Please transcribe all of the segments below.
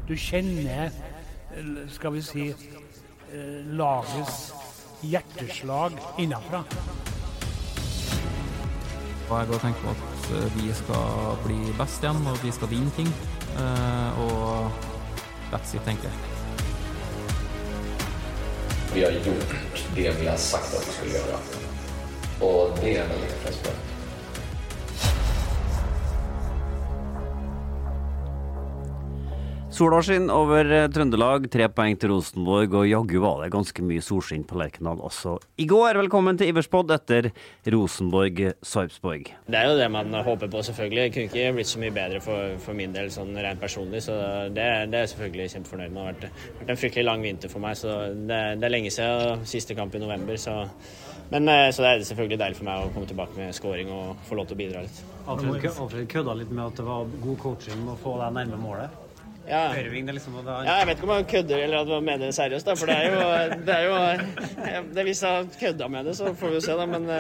Du kjenner, skal vi si, lagets hjerteslag innenfra. Og jeg har tenkt på at vi skal bli best igjen, og vi skal vinne ting. Og that's it, tenker jeg. Vi har gjort det vi har sagt at vi skulle gjøre. Og det er veldig tilfredsstillende. Sola skinn over Trøndelag, 3 poeng til Rosenborg, og jaggu var det ganske mye solskinn på Lerkendal også i går. Velkommen til Iverspodd etter Rosenborg-Sarpsborg. Det jo det man håper på, selvfølgelig. Det kunne ikke blitt så mye bedre for min del, sånn rent personlig, så det er selvfølgelig kjempefornøyd med. Det har vært en fryktelig lang vinter for meg, så det lenge siden siste kamp i november, så det selvfølgelig deilig for meg å komme tilbake med scoring og få lov til å bidra litt. Alfred kødda litt med at det var god coaching å få deg nærme målet. Ja. Jeg vet ikke om jeg kødder eller at jeg mener det seriøst, da, for det er jo hvis jeg kødda med det, så får vi jo se da, men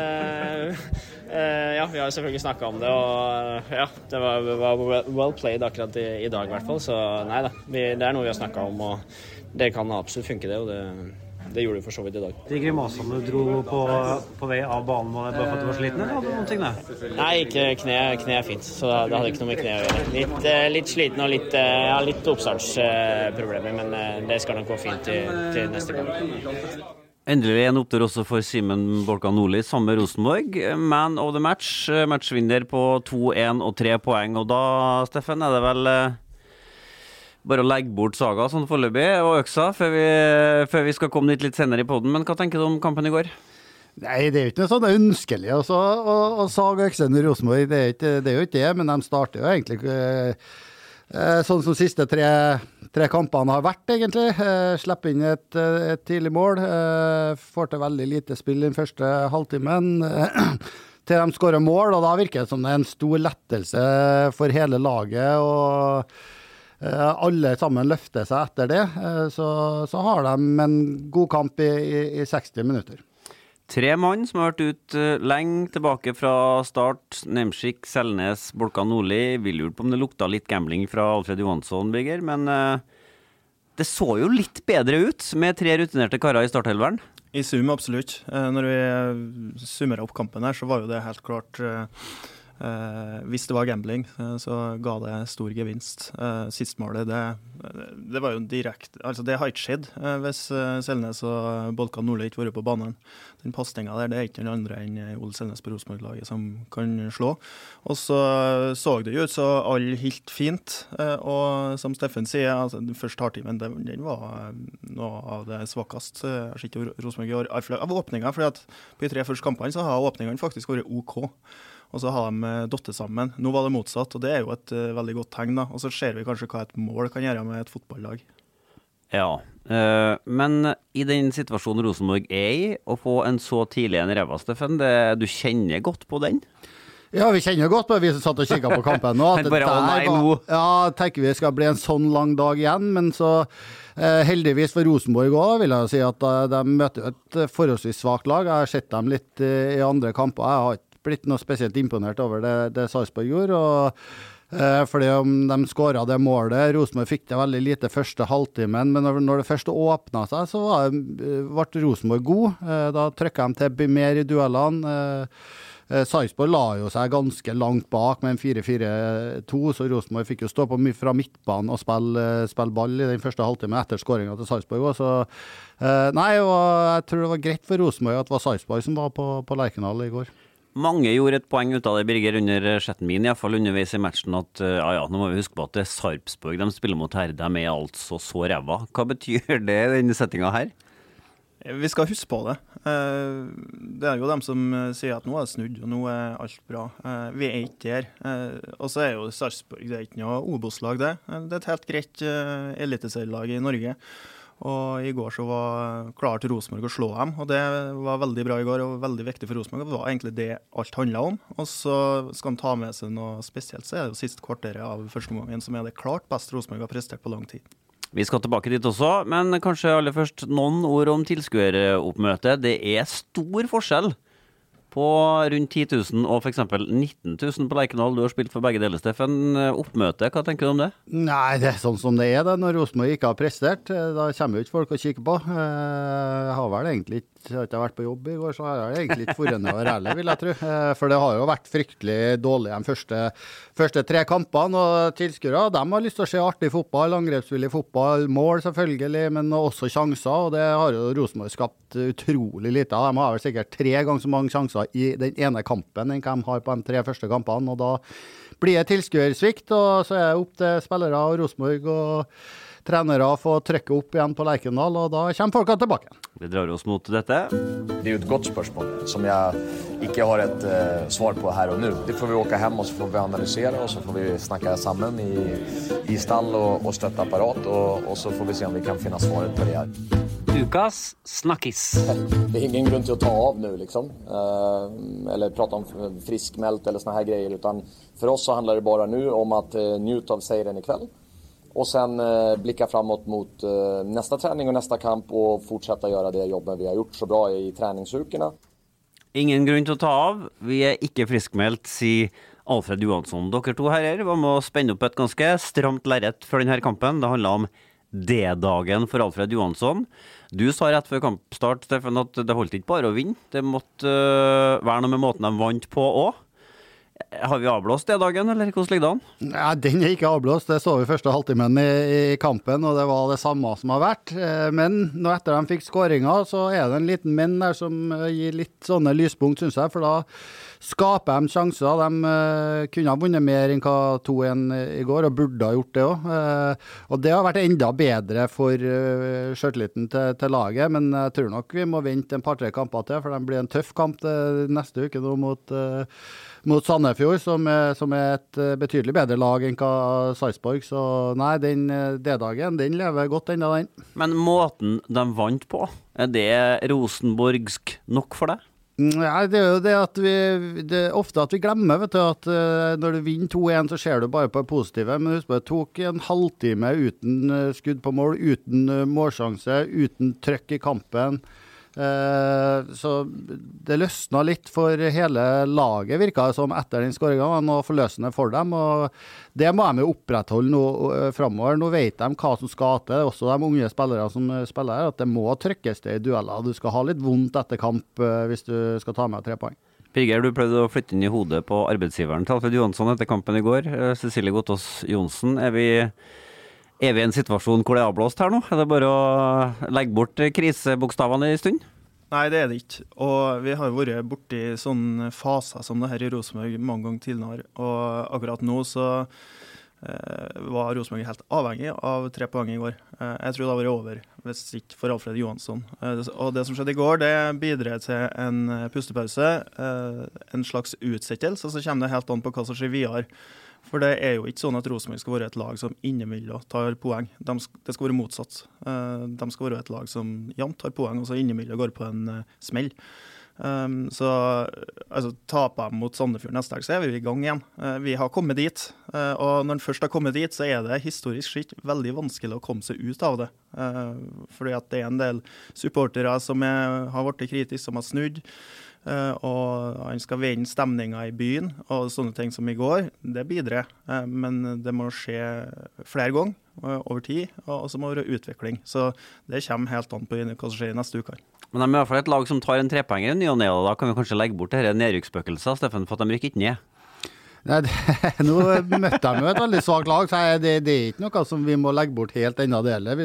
ja, vi har selvfølgelig snakket om det, og ja, det var well played akkurat i dag i hvert fall, så nei da, det er noe vi har snakket om, og det kan absolutt funke det, og det gjorde du for så vidt i dag. De grimasene du dro på vei av banen, var det bare for at du var sliten, eller hadde du noen ting der? Nei, ikke kne fint, så det hadde ikke noe med kne å gjøre. Litt sliten og litt oppstartsproblemer, men det skal nok gå fint til neste gang. Endelig en opptur også for Simen Bolkan Nordli sammen med Rosenborg. Man of the match, matchvinner på 2-1 og 3 poeng, og da, Steffen, er det vel bare å legge bort Saga sånn foreløpig og øksa før vi skal komme dit litt senere i podden. Men hva tenker du om kampen i går? Nei, det er jo ikke noe sånn ønskelig å sage øksen i Rosenborg. Det er jo ikke det, men de starter jo egentlig sånn som siste tre kampene har vært egentlig. Slipper inn et tidlig mål, får til veldig lite spill den første halvtimen, til de skårer mål, og da virker det som det er en stor lettelse for hele laget, og alle sammen løfter seg etter det, så har de en god kamp i 60 minutter. 3 mann som har vært ut lenge tilbake fra start. Nemsik, Selnes, Bolkan Nordli. Vi lurte på om det lukta litt gambling fra Alfred Johansson, Birger, men det så jo litt bedre ut med 3 rutinerte karer i starthelveren. I sum, absolutt. Når vi summerer opp kampen her, så var jo det helt klart hvis det var gambling, så ga det stor gevinst. Sistmålet, det var jo direkte, altså det har ikke skjedd hvis Selnes og Bolkan Nordli ikke var på banen. Den passningen der, det er ikke noen andre enn Ole Selnes på Rosenborg-laget som kan slå. Og så det jo ut så alle helt fint, og som Steffen sier, altså, den første halvtimen, den var noe av det svakeste jeg har sett i Rosenborg i år. Av åpningen, fordi at på de 3 første kampene så har åpningene faktisk vært OK. Og så har de dottet sammen. Nå var det motsatt, og det er jo et veldig godt tegn da. Og så ser vi kanskje hva et mål kan gjøre med et fotballag. Ja, men i den situasjonen Rosenborg er i, å få en så tidlig en ræva, Steffen, du kjenner godt på den? Ja, vi kjenner godt på det, vi som satt og kikket på kampen nå. Tenker vi skal bli en sånn lang dag igjen, men så heldigvis for Rosenborg også, vil jeg si at de møter et forholdsvis svagt lag. Jeg har sett dem litt i andre kamper. Jeg har ikke blitt noe spesielt imponert over det Sarpsborg gjorde, og fordi om de skåret det målet, Rosenborg fikk det veldig lite første halvtimen, men når det første åpnet seg, så ble Rosenborg god. Da trykket de til mer i duellene. Sarpsborg la jo seg ganske langt bak med en 4-4-2, så Rosenborg fikk jo stå på fra midtbanen og spille ball i den første halvtimen etter skåringen til Sarpsborg også. Nei, og jeg tror det var greit for Rosenborg at det var Sarpsborg som var på Lerkendal i går. Mange gjorde et poeng ut av det, Birger, under chatten min, i hvert fall underveis i matchen, at nå må vi huske på at det Sarpsborg de spiller mot her, de er altså så ræva. Hva betyr det i denne settingen her? Vi skal huske på det. Det er jo dem som sier at nå er det snudd, og nå er alt bra. Vi er ikke der. Og så er jo Sarpsborg, det er ikke noe Obos-lag det. Det er et helt greit eliteserielag i Norge. Og i går så var klar til Rosenborg å slå dem, og det var veldig bra i går og veldig viktig for Rosenborg. Det var egentlig det alt handlet om. Og så skal han ta med seg noe spesielt, så er det jo siste kvarteret av første omgangen som er det klart best Rosenborg har prestert på lang tid. Vi skal tilbake dit også, men kanskje aller først noen ord om tilskueroppmøtet. Det er stor forskjell på rundt 10 000 og for eksempel 19 000 på Lerkendal. Du har spilt for begge deler, Steffen. Oppmøte, hva tenker du om det? Nei, det sånn som det det. Når Rosenborg ikke har prestert, da kommer jo ikke folk å kikke på. Jeg har vel egentlig ikke, jeg har ikke vært på jobb i går, så har jeg egentlig ikke forrønnet å være ærlig, vil jeg tro. For det har jo vært fryktelig dårlig de første 3 kampene, og tilskuere, de har lyst til å se artig fotball, angrepsvillig fotball, mål selvfølgelig, men også sjanser, og det har jo Rosenborg skapt utrolig lite. De har vel sikkert 3 ganger så mange sjanser i den ene kampen enn de har på de 3 første kampene, og da blir det tilskuersvikt, og så det opp til spillere og Rosenborg og trenere få trykke opp igjen på Lerkendal, og da kommer folka tilbake. Vi drar oss mot dette. Det jo et godt spørsmål, som jeg ikke har et svar på her og nå. Det får vi åka hjem, og så får vi analysere, og så får vi snakke sammen i stall og støtteapparat, og så får vi se om vi kan finne svaret på det her. Ukas snakkis. Det ingen grunn til å ta av nå, liksom. Eller prate om friskmeldt eller sånne her greier, utan for oss så handler det bare nå om at njute av seieren i kveld. Och sen blicka framåt mot nästa träning och nästa kamp och fortsätta göra det jobben vi har gjort så bra i träningsukerna. Ingen grunn til å ta av. Vi ikke friskmeldt, sier Alfred Johansson. Dere to herrer var med å spenne opp et ganske stramt lerret for denne kampen. Det handlet om D-dagen for Alfred Johansson. Du sa rett før kampstart, Steffen, at det holdt ikke bare å vinne. Det måtte være noe med måten de vant på også. Har vi avblåst det dagen, eller hvordan ligger det an? Ja, den ikke avblåst. Det så vi første halvtimen i kampen, og det var det samme som har vært. Men når etter de fikk skåringer, så det en liten menn der som gir litt sånne lyspunkt, synes jeg, for da skaper de sjanser. De kunne ha vunnet mer enn hva 2-1 i går, og burde ha gjort det også. Og det har vært enda bedre for selvtilliten til laget, men jeg tror nok vi må vente en par-tre kamper til, for det blir en tøff kamp neste uke nå mot Sandefjord, som et betydelig bedre lag enn hva Sarpsborg, så nei, den D-dagen, den lever godt enda den. Men måten de vant på, det rosenborgsk nok for deg? Nei, det jo det at det ofte at vi glemmer, vet du, at når du vinner 2-1 så ser du bare på det positive, men husk på, det tok en halvtime uten skudd på mål, uten målsjanse, uten trøkk i kampen. Så det løsnet litt for hele laget, virket det som etter den skåringen, var noe forløsende for dem, og det må de opprettholde nå fremover. Nå vet de hva som skal til, også de unge spillere som spiller her, at det må trykkes til i dueller. Du skal ha litt vondt etter kamp hvis du skal ta med 3 poeng. Birger, du prøvde å flytte inn i hodet på arbeidsgiveren til Alfred Johansson etter kampen i går. Cecilie Gottaas Johnsen, er vi i en situasjon hvor det er avblåst her nå? Er det bare å legge bort krisebokstavene i stund? Nei, det det ikke. Og vi har vært borti sånne faser som det her i Rosenborg mange ganger tidligere. Og akkurat nå så var Rosenborg helt avhengig av 3 poeng i går. Jeg tror det har vært over hvis ikke for Alfred Johansson. Og det som skjedde i går, det bidrar til en pustepause, en slags utsettelse, og så kommer det helt an på hva som skjer videre. For det jo ikke sånn at Rosenborg skal være et lag som innimellom tar poeng. Det skal være motsatt. De skal være et lag som jevnt tar poeng, og så innimellom går på en smell. Så altså, taper de mot Sandefjord neste dag, så vi i gang igjen. Vi har kommet dit, og når de først har kommet dit, så det historisk sett veldig vanskelig å komme seg ut av det. Fordi at det en del supportere som har vært kritiske, som har snudd, og han skal vende stemningen i byen og sånne ting som i går, det bidrar, men det må skje flere ganger over tid, og så må det være utvikling, så det kommer helt an på hva som skjer i neste uke. Men de i hvert fall et lag som tar en 3-poenger i ny og ned, og da kan vi kanskje legge bort dette nedrykkspøkelset, Steffen, for at de rykker ikke ned. Nei, nå møtte de jo et veldig svagt lag, så det ikke noe som vi må legge bort helt enda deler.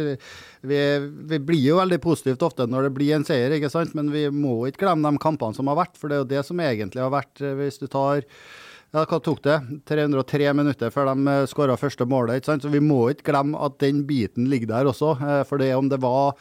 Vi blir jo veldig positivt ofte når det blir en seier, ikke sant? Men vi må ikke glemme de kampene som har vært, for det jo det som egentlig har vært, hvis du tar, ja, hva tok det? 303 minutter før de skåret første målet, ikke sant? Så vi må ikke glemme at den biten ligger der også, for det om det var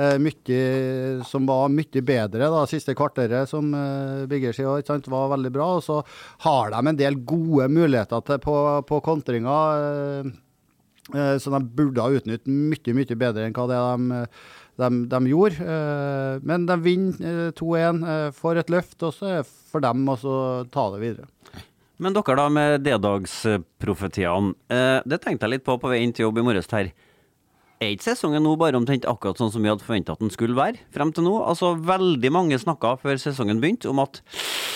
mye som var mye bedre da, siste kvarteret som Birger sier, ikke sant? Var veldig bra, og så har de en del gode muligheter på kontringer, så de burde ha utnyttet mye bedre enn hva de gjorde, men de vinner 2-1, får et løft, og så for dem å ta det videre. Men dere da med D-dagsprofetiene, det tenkte jeg litt på vei inn til jobb i morges her. Ikke sesongen nå bare omtrent akkurat sånn som vi hadde forventet at den skulle være frem til nå? Altså veldig mange snakket før sesongen begynte om at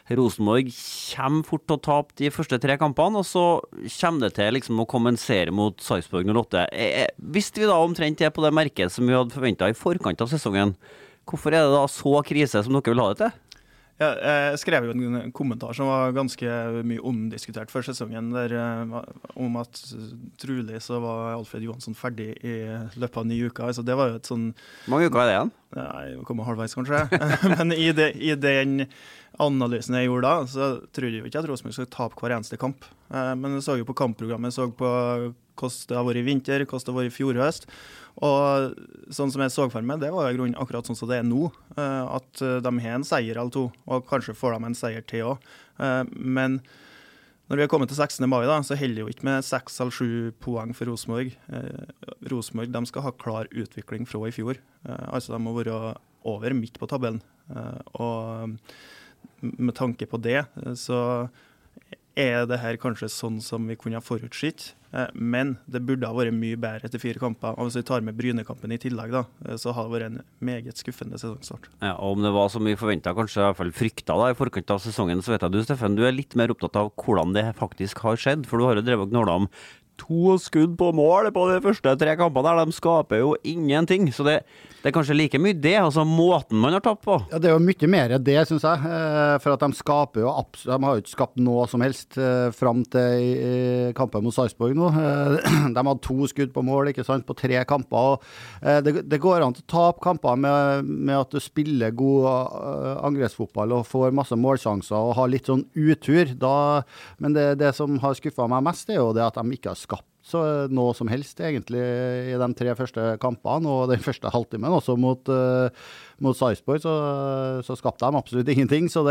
Rosenborg kommer fort til å tape de første 3 kampene, og så kommer det til liksom å kompensere mot Sarpsborg 08. Visste vi da omtrent det på det merket som vi hadde forventet i forkant av sesongen? Hvorfor det da så krise som dere vil ha det til? Ja, jeg skrev jo en kommentar som var ganske mye omdiskutert før sesongen, der, om at trolig så var Alfred Johansson ferdig i løpet av 9 uker. Altså, det var jo et sånn... Mange uker det igjen? Nei, det kommer halvveis kanskje. Men i den analysen jeg gjorde da, så trodde jeg jo ikke at Rosenborg skulle tape hver eneste kamp. Men jeg så jo på kampprogrammet, så på hvordan det har vært i vinter, hvordan det har vært i fjor høst. Og sånn som jeg så for meg, det var i grunnen akkurat sånn som det nå, at de har en seier eller 2, og kanskje får de en seier til også. Men når vi har kommet til 16. mai da, så holder det jo ikke med 6 eller 7 poeng for Rosenborg. Rosenborg, de skal ha klar utvikling fra i fjor. Altså de må være over midt på tabellen. Og med tanke på det, så det her kanskje sånn som vi kunne ha forutsitt, men det burde ha vært mye bedre etter 4 kamper. Og hvis vi tar med Brynekampen i tillegg da, så har det vært en meget skuffende sesongstart. Ja, og om det var som vi forventet, kanskje i hvert fall frykta da, i forkant av sesongen, så vet jeg du, Steffen, du litt mer opptatt av hvordan det faktisk har skjedd, for du har jo drevet og knålet om 2 skudd på mål på de første 3 kampene der, de skaper jo ingenting, så det kanskje like mye det, altså måten man har tapt på. Ja, det jo mye mer det, synes jeg, for at de skaper jo absolutt, de har jo ikke skapt noe som helst frem til kampen mot Sarpsborg nå. De hadde 2 skudd på mål, ikke sant, på 3 kamper, og det går an til å tape kamper med at du spiller god angrepsfotball og får masse målsjanser og har litt sånn utur, men det som har skuffet meg mest er jo det at de ikke har skapt så noe som helst egentlig i de 3 første kampene, og den første halvtimen også mot Sarpsborg, så skapte de absolutt ingenting, så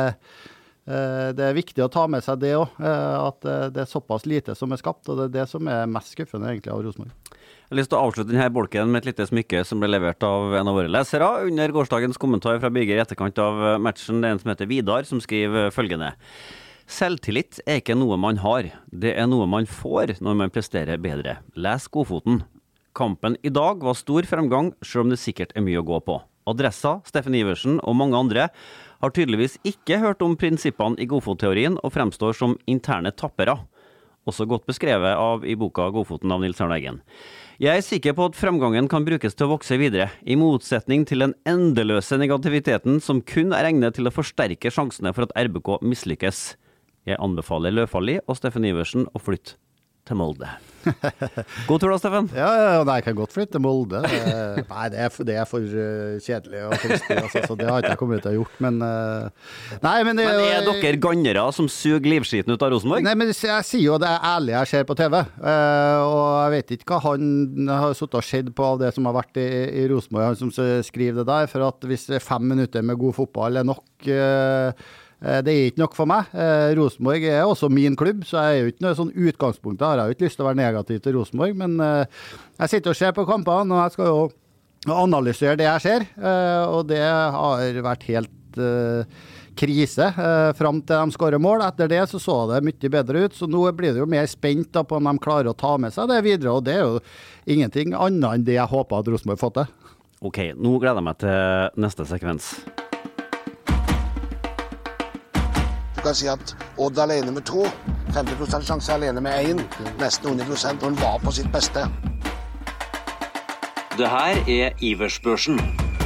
det viktig å ta med seg det også, at det såpass lite som skapt, og det som mest skuffende egentlig av Rosenborg. Jeg har lyst til å avslutte denne bolken med et lite smykke som ble levert av en av våre lesere under gårsdagens kommentar fra Birger i etterkant av matchen. Det en som heter Vidar, som skriver følgende: Selvtillit ikke noe man har, det noe man får når man presterer bedre. Les Godfoten. Kampen i dag var stor fremgang, selv om det sikkert mye å gå på. Adressa, Steffen Iversen og mange andre har tydeligvis ikke hørt om prinsippene i Godfot-teorien og fremstår som interne tappere. Også godt beskrevet i boka Godfoten av Nils Arne Eggen. Jeg sikker på at fremgangen kan brukes til å vokse videre, i motsetning til den endeløse negativiteten som kun egnet til å forsterke sjansene for at RBK mislykkes. Jeg anbefaler Løfalli og Steffen Iversen å flytte til Molde. God tur da, Steffen. Ja, jeg kan godt flytte til Molde. Nei, det for kjedelig og trist, altså, så det har ikke jeg kommet til å gjort, men... Nei, men dere gannere som suger livskiten ut av Rosenborg? Nei, men jeg sier jo det ærlige jeg ser på TV, og jeg vet ikke hva han har suttet og sett på av det som har vært i Rosenborg, han som skriver det der, for at hvis 5 minutter med god fotball nok... Det ikke nok for meg. Rosenborg også min klubb, så jeg jo ikke noe sånn utgangspunkt. Jeg har jo ikke lyst til å være negativ til Rosenborg, men jeg sitter og ser på kampene, og jeg skal jo analysere det jeg ser, og det har vært helt krise frem til de skårer mål. Etter det så det mye bedre ut, så nå blir det jo mer spent da, på om de klarer å ta med seg det videre, og det jo ingenting annet enn det jeg håper at Rosenborg får til. Ok, nå gleder jeg meg til neste sekvens. Du kan si at Odd alene med 2, 50% sjanse alene med 1, nesten 100%, og han var på sitt beste. Det her Iversbørsen.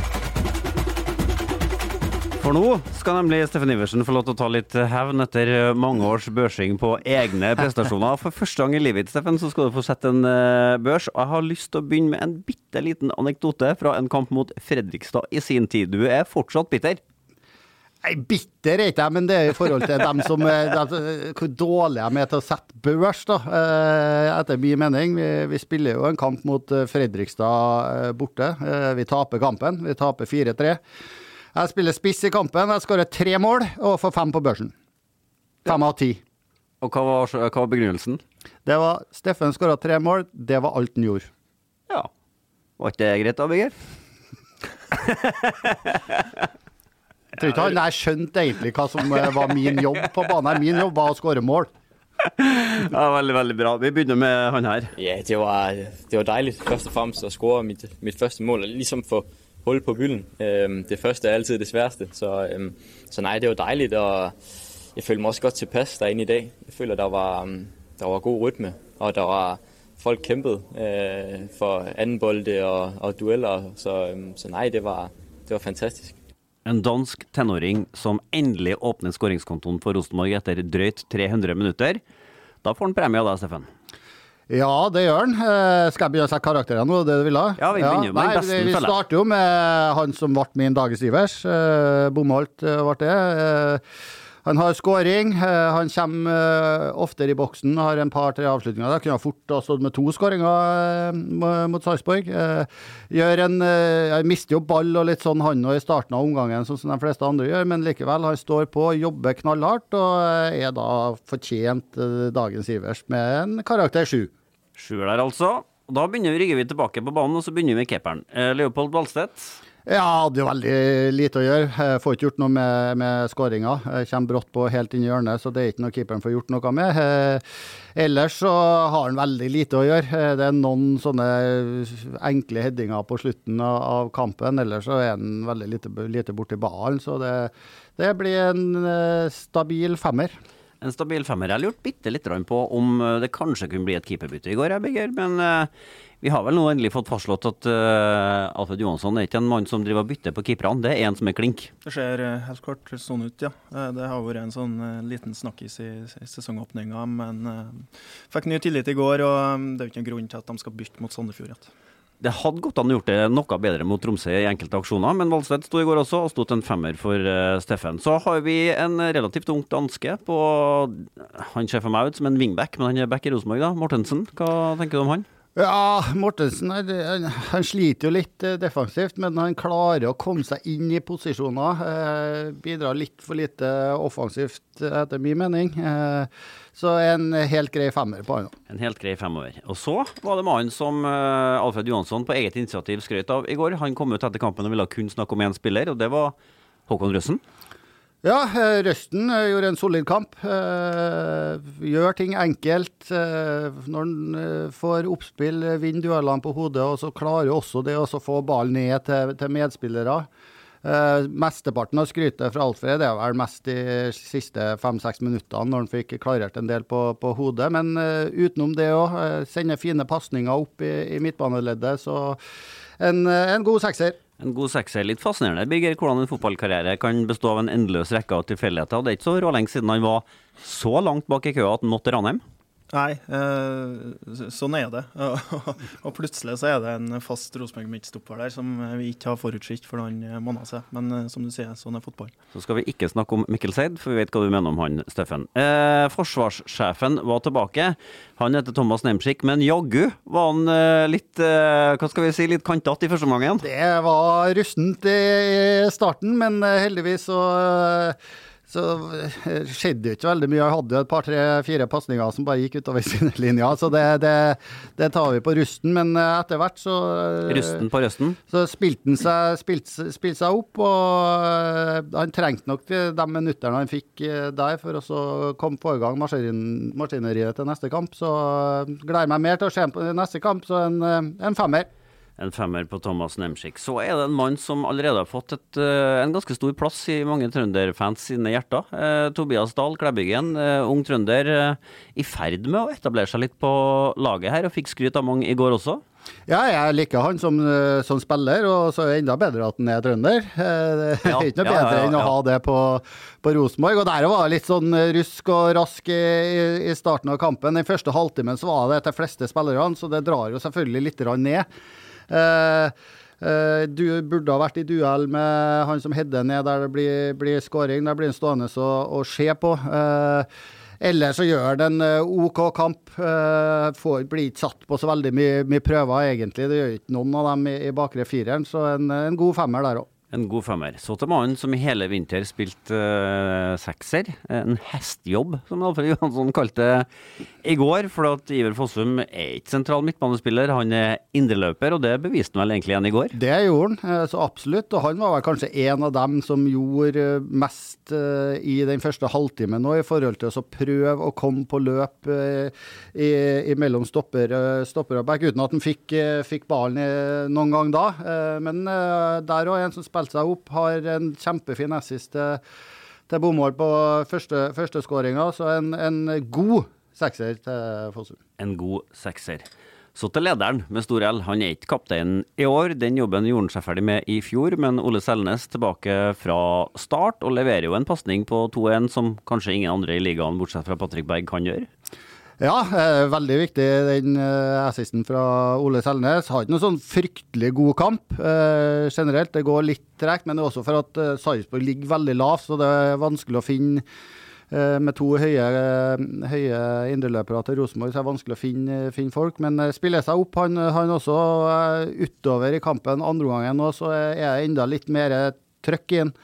For nå skal nemlig Steffen Iversen få lov til å ta litt hevn etter mange års børsing på egne prestasjoner. For første gang i livet, Steffen, så skal du få sette en børs. Og jeg har lyst til å begynne med en bitteliten anekdote fra en kamp mot Fredrikstad i sin tid. Du fortsatt bitter. Nei, bitter ikke jeg, men det i forhold til dem som hvor dårlige de til å sette børs da, etter min mening. Vi spiller jo en kamp mot Fredrikstad borte. Vi taper kampen, vi taper 4-3. Jeg spiller spiss i kampen, jeg skårer 3 mål og får 5 på børsen. 5 av 10. Og hva var begrunnelsen? Det var, Steffen skåret 3 mål, det var alt han gjorde. Ja, var ikke det greit da, Birger? Jeg tror ikke han skjønte egentlig hva som var min jobb på banen. Min jobb var å skåre mål. Ja, veldig, veldig bra. Vi begynner med han her. Ja, det var dejligt først og fremmest at score mit første mål, og ligesom få hul på bylden. Det første altid det sværeste, så nej, det var dejligt, og jeg følte mig også godt tilpas derinde i dag. Jeg føler, der var god rytme, og der var folk kæmpede for anden bolde og dueller, så nej, det var fantastisk. En dansk tenåring som endelig åpner skåringskontoen for Rosenborg etter drøyt 300 minutter. Da får han premie av deg, Steffen. Ja, det gjør han. Skal jeg begynne å sette karakterene nå, det du vil ha? Ja, vi begynner med den beste. Vi starter jo med han som ble min dagens Ivers. Bomholt ble det. Han har skåring, han kommer oftere i boksen, har en par-tre avslutninger. Da kunne han fort ha stått med 2 skåringer mot Sarpsborg. Jeg mister jo ball og litt sånn han og i starten av omgangen, sånn som de fleste andre gjør, men likevel, han står på, jobber knallhardt, og da fortjent dagens Ivers med en karakter 7. 7 der altså. Da rygger vi tilbake på banen, og så begynner vi med keeperen. Leopold Valstedt. Ja, det er jo veldig lite å gjøre. Jeg får ikke gjort noe med skåringa. Jeg kommer brått på helt inn i hjørnet, så det er ikke noe keeperen får gjort noe med. Ellers så har han veldig lite å gjøre. Det er noen sånne enkle headinger på slutten av kampen, ellers så er han veldig lite borti ballen, så det blir en stabil 5. En stabil 5. Jeg har lurt bitte litt på om det kanskje kunne bli et keeperbytte i går, men vi har vel nå endelig fått fastslått at Alfred Johansson er ikke en mann som driver og bytter på keeperne, det er en som er klink. Det ser helt klart sånn ut, ja. Det har vært en sånn liten snakkis i sesongåpningen, men fikk ny tillit i går, og det er jo ikke en grunn til at de skal bytte mot Sandefjord rett. Det hadde gått an å gjort det noe bedre mot Tromsø i enkelte aksjoner, men Valstedt stod i går også og stod en 5 for Steffen. Så har vi en relativt ung danske på, han ser for meg ut som en wingback, men han er back i Rosenborg da, Mortensen. Hva tenker du om han? Ja, Mortensen, han sliter jo litt defensivt, men han klarer å komme seg inn i posisjoner, bidrar litt for lite offensivt etter min mening, så en helt grei 5 på han. En helt grei 5. Og så var det mannen som Alfred Johansson på eget initiativ skrøt av i går. Han kom ut etter kampen og ville kun snakke om en spiller, og det var Håkon Røsten. Ja, Røsten gjorde en solid kamp, gjør ting enkelt, når han får oppspill, vinner duellene på hodet, og så klarer også det å få ballen ned til medspillere. Mesteparten av skrytet fra Alfred, det er vel mest de siste 5-6 minuttene, når han fikk klarert en del på hodet, men utenom det også, sender fine passninger opp i midtbaneleddet, så en god 6. En god 6, litt fascinerende. Birger, hvordan en fotballkarriere kan bestå av en endeløs rekke av tilfeldigheter. Det er ikke så rålenge siden han var så langt bak i køa at han måtte Ranheim. Nei, sånn er det. Og plutselig så er det en fast Rosenborg midtstopper der som vi ikke har forutsikt for noen måneder siden. Men som du sier, sånn er fotball. Så skal vi ikke snakke om Mikkel Seid, for vi vet hva du mener om han, Steffen. Forsvarssjefen var tilbake. Han heter Thomas Nemsik, men jaggu var han litt, hva skal vi si, litt kantat i første omgangen. Det var rustent i starten, men heldigvis så skjedde jo ikke veldig mye. Jeg hadde jo et par, 3-4 passninger som bare gikk utover sine linjer, så det tar vi på rusten, men etter hvert så Rusten på røsten? Så spilte seg opp, og han trengte nok de minutterne han fikk der for å så komme på i gang maskineriet til neste kamp, så gleder meg mer til å se på neste kamp, så en 5. En 5 på Thomas Nemsik. Så er det en mann som allerede har fått en ganske stor plass i mange trønderfans sine hjerter. Tobias Dahl, Klæbyggen, ung trønder, i ferd med å etablere seg litt på laget her, og fikk skryt av mange i går også. Ja, jeg liker han som spiller, og så er det enda bedre at han er trønder. Det er ikke noe bedre enn å ha det på Rosenborg, og der var det litt sånn rusk og rask i starten av kampen. Den første halvtimen så var det til fleste spillerne, så det drar jo selvfølgelig litt ned. Du burde ha vært i duell med han som hedder ned der det blir skåring, der blir han stående og se på. Ellers så gjør det en OK kamp, blir ikke satt på så veldig mye prøver egentlig, det gjør ikke noen av dem i bakre 4-eren, så en god 5 der også. En god femmer. Så til mannen som i hele vinter spilte sekser. En hestjobb, som Alfred Johansson kalte det i går. For at Iver Fossum ikke sentral midtbanespiller. Han indreløper, og det beviste han vel egentlig igjen i går. Det gjorde han, så absolutt. Og han var vel kanskje en av dem som gjorde mest i den første halvtimen nå, i forhold til å prøve å komme på løp mellom stopper og back, uten at han fikk ballen noen gang da. Men der også en som spilte seg opp, har en kjempefin assist til bommål på første skåringen, så en god sekser til Fossum. En god sekser. Så til lederen med stor L. Han ikke kaptein i år. Den jobben gjorde han seg ferdig med i fjor, men Ole Selnes tilbake fra start og leverer jo en passning på 2-1 som kanskje ingen andre i ligaen bortsett fra Patrick Berg kan gjøre. Ja, veldig viktig den assisten fra Ole Selnes. Har ikke noen sånn fryktelig god kamp generelt. Det går litt trekt, men det er også for at Sarpsborg ligger veldig lavt, så det er vanskelig å finne med to høye indreløpere til Rosenborg, så er det vanskelig å finne folk. Men spiller seg opp, han også utover i kampen andre gangen nå, så er det enda litt mer trøkk inn.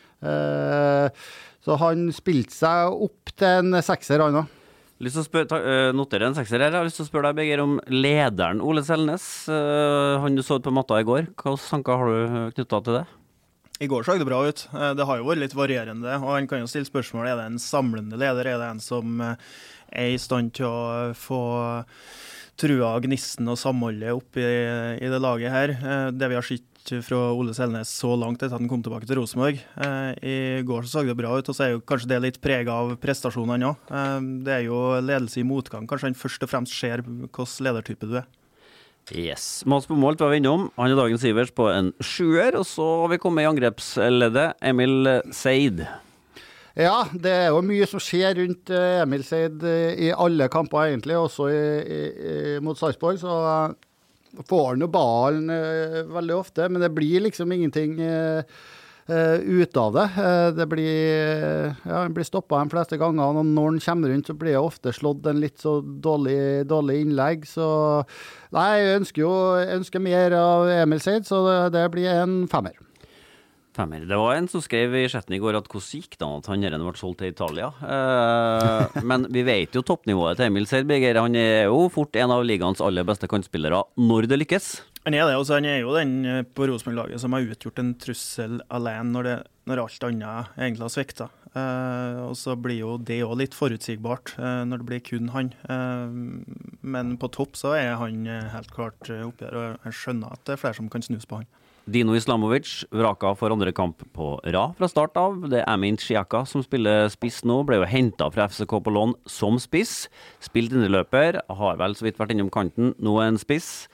Så han spilte seg opp til en sekser han også. Lyst til å notere en sekser her. Jeg har lyst til å spørre deg, Birger, om lederen Ole Selnes. Han du så ut på matta i går. Hva tanker har du knyttet til det? I går så det bra ut. Det har jo vært litt varierende, og han kan jo stille spørsmål, er det en samlende leder? Er det en som er i stand til å få trua, gnisten og samholdet opp i det laget her? Det vi har sett fra Ole Selnes så langt etter at han kom tilbake til Rosenborg. I går så det bra ut, og så er jo kanskje det litt preget av prestasjonene også. Det er jo ledelse i motgang. Kanskje han først og fremst ser hvilken ledertype du er. Yes. Mats på mål var vi innom. Han er dagens Ivers på en 7er, og så har vi kommet i angrepsleddet. Emil Seid. Ja, det er jo mye som skjer rundt Emil Seid i alle kamper egentlig, også mot Sarpsborg, så får han jo ballen veldig ofte, men det blir liksom ingenting ut av det. Han blir stoppet de fleste ganger, og når han kommer rundt så blir det ofte slått en litt så dårlig innlegg, så nei, jeg ønsker mer av Emil Seid, så det blir en femmer. Det var en som skrev i chatten i går at hvordan gikk det at han ble solgt til Italia? Men vi vet jo toppnivået til Emil Seid, Birger. Han er jo fort en av ligaens aller beste kantspillere når det lykkes. Han er det, også. Han er jo den på Rosenborg-laget som har utgjort en trussel alene når alt annet egentlig har sviktet. Og så blir jo det også litt forutsigbart når det blir kun han. Men på topp så er han helt klart oppe her, og jeg skjønner at det er flere som kan snus på han. Dino Islamovic vraka for andre kamp på rad fra start av. Det er Amin Chiaka som spiller spiss nå, ble jo hentet fra FCK på lån som spiss. Spilt inneløper, har vel så vidt vært innom kanten, nå er en spiss.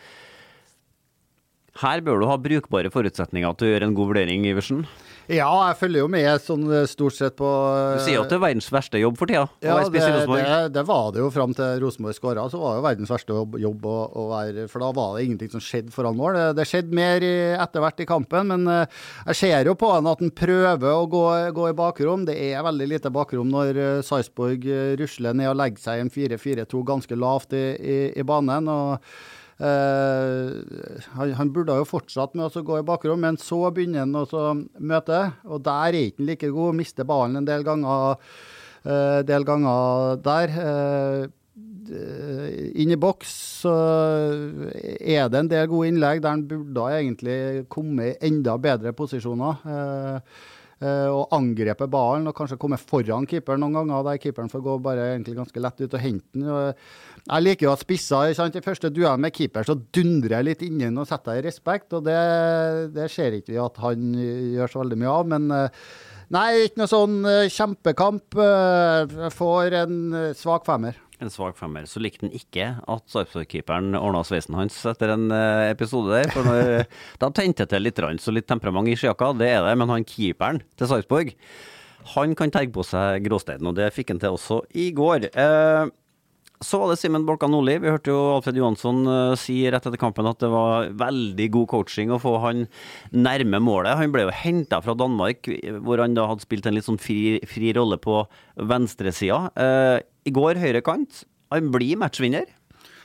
Her bør du ha brukbare forutsetninger til å gjøre en god vurdering, Iversen. Ja, jeg følger jo med sånn stort sett på... Du sier jo at det er verdens verste jobb for tida. Ja, det var det jo frem til Rosenborg skåret, så var det jo verdens verste jobb å være, for da var det ingenting som skjedde foran mål. Det skjedde mer etter hvert i kampen, men jeg ser jo på han at han prøver å gå i bakrom. Det er veldig lite bakrom når Sarpsborg rusler ned og legger seg en 4-4-2 ganske lavt i banen, og han burde jo fortsatt med å gå i bakrom, men så begynner han å møte, og der er ikke like god, mister ballen en del ganger der. Inn i boks så er det en del gode innlegg der han burde egentlig komme i enda bedre posisjoner og angrepe ballen og kanskje komme foran keeperen noen ganger, der keeperen får gå bare egentlig ganske lett ut og hente den. Jeg liker jo at spisser, i første duell med keeper så dundrer jeg litt innen og setter i respekt, og det ser ikke vi at han gjør så veldig mye av, men nei, ikke noe sånn kjempekamp. Får en svak femmer. En svak femmer. Så likte han ikke at Sarpsborg-keeperen ordnet sveisen hans etter en episode der, for da tente det litt rann, så litt temperament i Sjaka, det er det, men han keeperen til Sarpsborg, han kan terge på seg gråsteinen, og det fikk han til også i går. Så var det Simen Bolkan Nordli. Vi hørte jo Alfred Johansson si rett etter kampen at det var veldig god coaching å få han nærme målet. Han ble jo hentet fra Danmark, hvor han da hadde spilt en litt sånn fri rolle på venstre siden. I går høyre kant. Han blir matchvinner.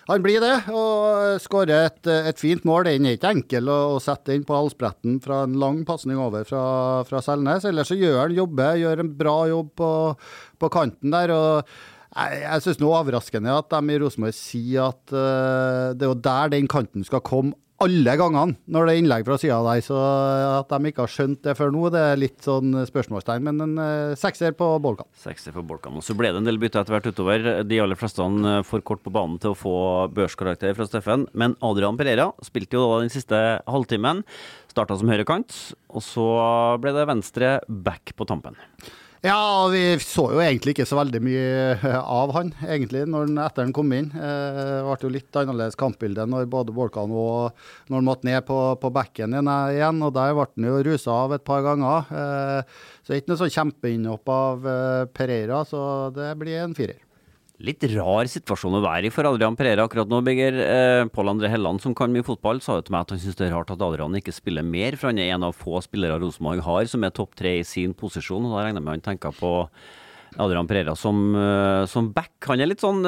Han blir det, og skårer et fint mål. Den ikke enkel å sette inn på halsbretten fra en lang passning over fra Selnes. Ellers så gjør en bra jobb på kanten der, og jeg synes noe overraskende at de i Rosenborg sier at det er jo der den kanten skal komme alle gangene når det er innlegg fra siden av deg, så at de ikke har skjønt det før nå, det er litt sånn spørsmålstegn, men en sekser på Bolkan. Sekser på Bolkan, og så ble det en del bytte etter hvert utover. De aller fleste for kort på banen til å få børskarakter fra Steffen, men Adrian Pereira spilte jo da den siste halvtimen, startet som høyrekant, og så ble det venstre back på tampen. Ja, vi så jo egentlig ikke så veldig mye av han, egentlig, etter han kom inn. Det ble jo litt annerledes kampbilde når både Bolkan og når han måtte ned på bekken igjen, og der ble han jo ruset av et par ganger. Så det er ikke noe sånn kjempeinnhopp av Pereira, så det blir en 4. Litt rar situasjon å være i for Adrian Pereira akkurat nå, Birger. Pål André Helland, som kan mye fotball, sa jo til meg at han synes det er rart at Adrian ikke spiller mer, for han er en av få spillere Rosenborg har som er topp 3 i sin posisjon, og da regner jeg med han tenker på Adrian Pereira som back. Han er litt sånn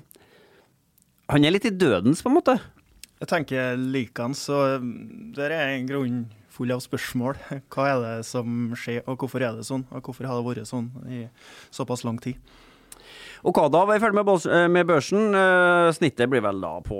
han er litt i dødens på en måte. Jeg tenker likans, så det er en grunn full av spørsmål. Hva er det som skjer, og hvorfor er det sånn, og hvorfor har det vært sånn i såpass lang tid? Og Kada var i ferdig med børsen. Snittet blir vel da på,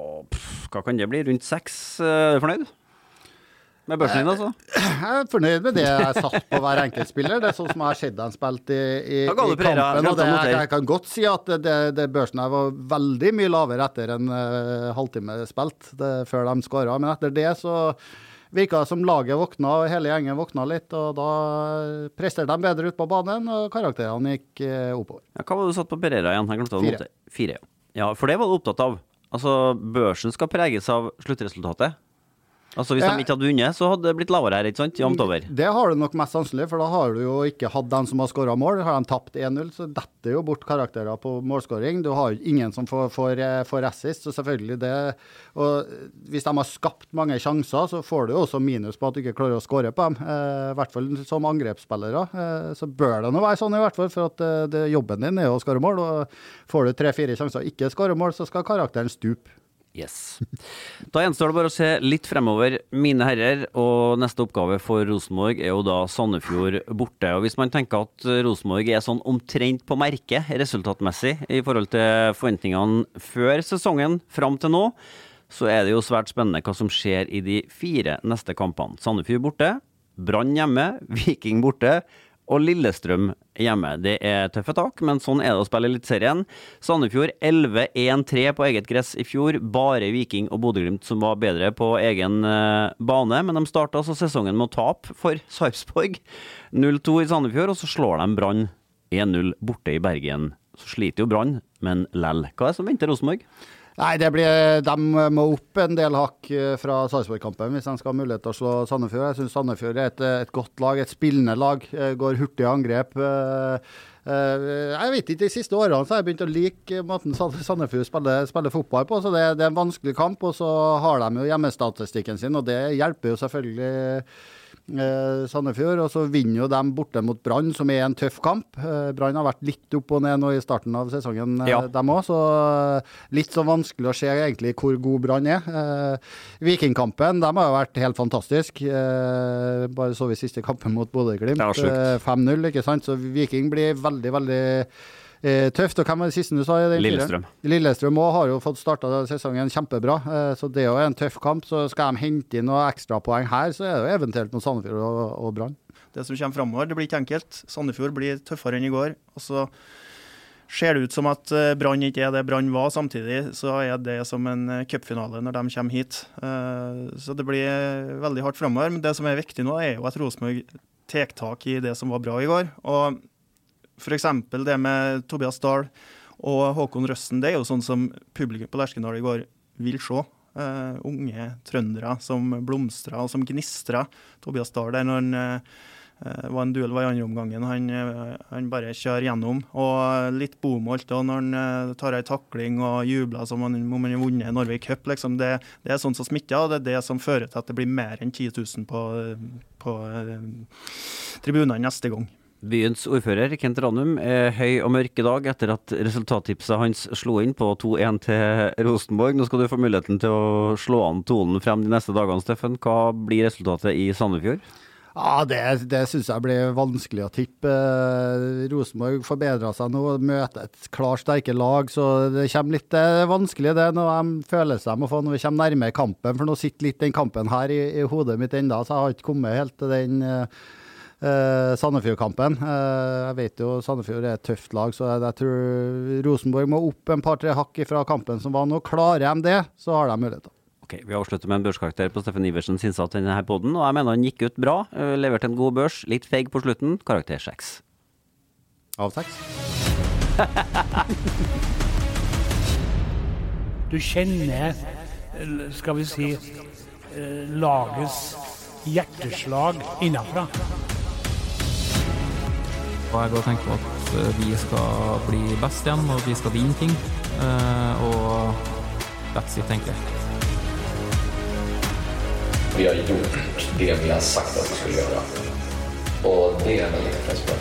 hva kan det bli, rundt 6. Er du fornøyd med børsen din altså? Jeg er fornøyd med det jeg satt på hver enkeltspiller. Det er sånn som jeg har sett han spilt i kampen. Og jeg kan godt si at det børsen her var veldig mye lavere etter en halvtime spilt før de skåret. Men etter det så virket som laget våkna, og hele gjengen våkna litt, og da presterte de bedre ut på banen, og karakterene gikk oppover. Ja, hva var det du satt på Pereira igjen? 4. Ja, for det var du opptatt av. Altså, børsen skal preges av sluttresultatet. Altså, hvis de ikke hadde vunnet, så hadde det blitt lavere her, ikke sant? Jamt over. Det har du nok mest sannsynlig, for da har du jo ikke hatt den som har skåret mål. Har de tapt 1-0, så detter jo bort karakterer på målskåring. Du har jo ingen som får assist, så selvfølgelig det. Og hvis de har skapt mange sjanser, så får du jo også minus på at du ikke klarer å skåre på dem. I hvert fall som angrepsspillere. Så bør det nå være sånn i hvert fall, for at jobben din er å skåre mål, og får du 3-4 sjanser og ikke skåre mål, så skal karakteren stupe. Yes. Da gjenstår det bare å se litt fremover, mine herrer, og neste oppgave for Rosenborg er jo da Sandefjord borte. Og hvis man tenker at Rosenborg er sånn omtrent på merke resultatmessig i forhold til forventningene før sesongen fram til nå, så er det jo svært spennende hva som skjer i de 4 neste kampene. Sandefjord borte, Brann hjemme, Viking borte, og Lillestrøm hjemme. Det er tøffe tak, men sånn er det å spille Eliteserien. Sandefjord 11-1-3 på eget gress i fjor. Bare Viking og Bodø/Glimt som var bedre på egen bane, men de startet altså sesongen med å tape for Sarpsborg. 0-2 i Sandefjord, og så slår de Brann 1-0 borte i Bergen. Så sliter jo Brann, men lell. Hva er det som venter Rosenborg? Nei, de må opp en del hakk fra Sarpsborg-kampen hvis de skal ha mulighet til å slå Sandefjord. Jeg synes Sandefjord er et godt lag, et spillende lag, går hurtig angrep. Jeg vet ikke, de siste årene så har jeg begynt å like måten Sandefjord spiller fotball på, så det er en vanskelig kamp, og så har de jo hjemmestatistikken sin, og det hjelper jo selvfølgelig Sandefjord, og så vinner jo de borte mot Brann, som er en tøff kamp. Brann har vært litt opp og ned nå i starten av sesongen, dem også, så litt så vanskelig å se egentlig hvor god Brann er. Vikingkampen, de har jo vært helt fantastisk. Bare så vi siste kampen mot Bodø/Glimt, 5-0, ikke sant? Så Viking blir veldig, veldig tøft. Og hvem var det siste du sa? Lillestrøm også har jo fått startet sesongen kjempebra, så det er jo en tøff kamp. Så skal de hente inn noen ekstra poeng her, så er det jo eventuelt noe Sandefjord og Brann. Det som kommer fremover, det blir ikke enkelt. Sandefjord blir tøffere enn i går, og så ser det ut som at Brann ikke er det Brann var. Samtidig så er det som en cupfinale når de kommer hit, så det blir veldig hardt fremover. Men det som er viktig nå er jo at Rosenborg tek tak i det som var bra i går, og for eksempel det med Tobias Dahl og Håkon Røsten, det er jo sånn som publikum på Lerkendal i går vil se. Unge trøndere som blomstrer og som gnistrer. Tobias Dahl der når han var en duell i andre omgangen, han bare kjører gjennom, og litt bomålt og når han tar en takling og jubler som om han har vunnet Norway Cup, liksom. Det er sånn som smitter, og det er det som fører til at det blir mer enn 10 000 på tribunene neste gang. Byens ordfører, Kent Ranum, er høy og mørk I dag etter at resultattipset hans slo inn på 2-1 til Rosenborg. Nå skal du få muligheten til å slå an tonen frem de neste dagene, Steffen. Hva blir resultatet I Sandefjord? Ja, det synes jeg blir vanskelig å tippe. Rosenborg forbedrer seg nå, møter et klart sterke lag, så det kommer litt vanskelig det når de føler seg med når vi kommer nærmere kampen, for nå sitter litt den kampen her I hodet mitt enda, så jeg har ikke kommet helt til den Sandefjord-kampen. Jeg vet jo Sandefjord et tøft lag, så jeg tror Rosenborg må opp en par-tre hakk fra kampen som var nå. Klarer de det, så har de muligheter. Ok, vi avslutter med en børskarakter på Steffen Iversens innsats I denne podden, og jeg mener han gikk ut bra, leverte en god børs, litt feig på slutten, karakter 6. Av 6. Du kjenner, skal vi si, lagets hjerteslag innenfra. Og jeg har tenkt på at vi skal bli best igjen, og vi skal vinne ting. Og that's it, tenker jeg. Vi har gjort det vi har sagt att vi skulle göra. Och det är väldigt press på.